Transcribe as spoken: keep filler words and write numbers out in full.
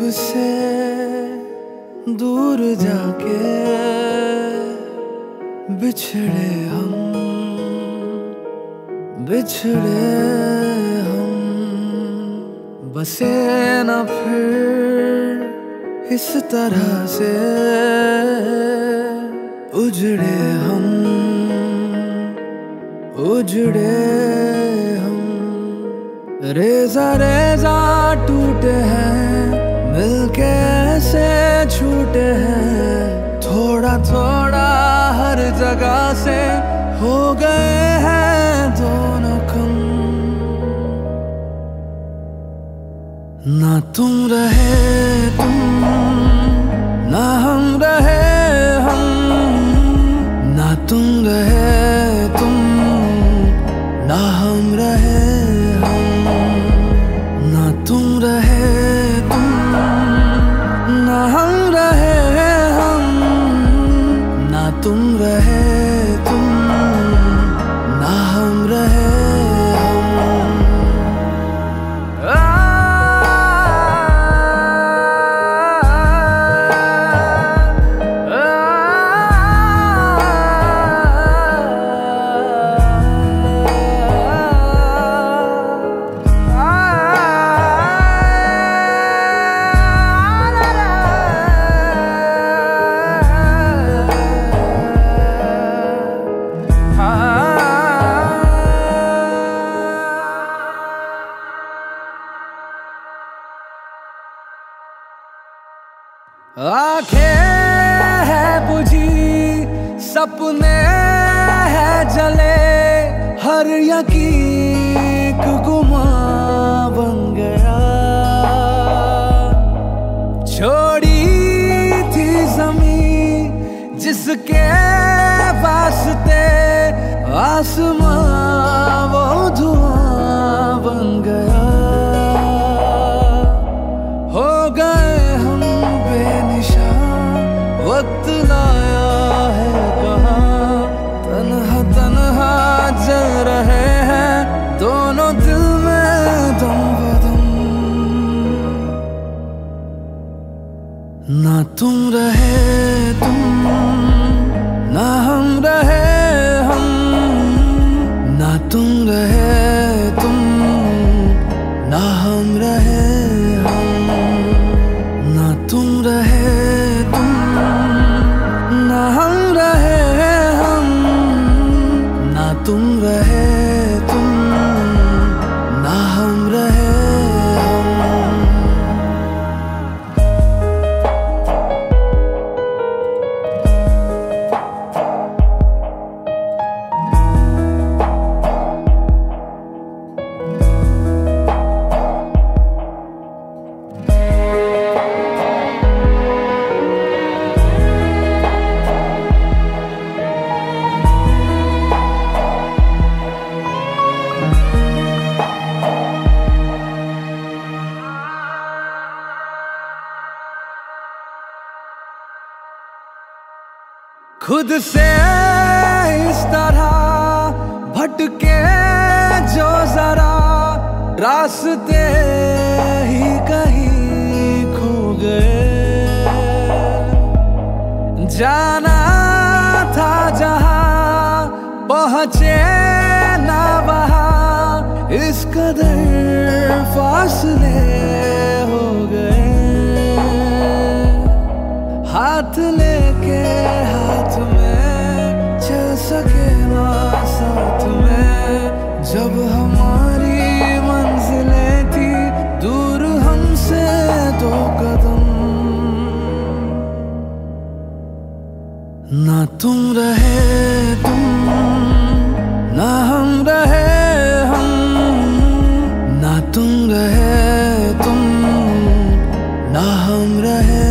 से दूर जाके बिछड़े हम बिछड़े हम बसे न फिर इस तरह से उजड़े हम उजड़े हम रेजा रेजा टूटे हैं मिलके ऐसे छूटे हैं थोड़ा थोड़ा हर जगह से हो गए हैं दोनों कम ना तुम रहे तुम ना हम रहे हम ना तुम रहे तुम ना हम रहे हम ना तुम रहे तुम ना हम रहे हम ना तुम रहे तुम ना हम रहे हम आ, आंखें है बुझी सपने है जले हर यकीन गुमा बन गया छोड़ी थी ज़मीं जिसके वास्ते आसमां वो धुआं बन गया हो गए वक्त लाया है कहाँ तन्हा तन्हा जल रहे हैं दोनों दिल में दम बदम ना तुम रहे तुम ना हम रहे हम ना तुम रहे तुम ना हम रहे हम ना तुम रहे ना हम रहे हम ना तुम रहे तुम ना हम रहे हम खुद से इस तरह भटके जो जरा रास्ते ही कहीं खो गए जाना था जहां पहुंचे ना वहां इस कदर फासले हो गए हाथ लेके हाथ में चल सके ना साथ में जब हमारी मंजिलें थी दूर हमसे दो कदम ना तुम रहे तुम ना हम रहे हम ना तुम रहे तुम ना हम रहे